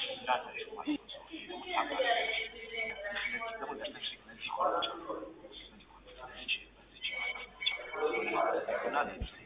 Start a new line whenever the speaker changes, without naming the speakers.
እንዳለችው ማለት ነው ሰውዬ ደግሞ ታውቃለች። እነዚህ ደግሞ ለእነዚህ ኮሎች አሉ እነዚህ ኮሎች በዚች በዚች ማጣት ብቻ እና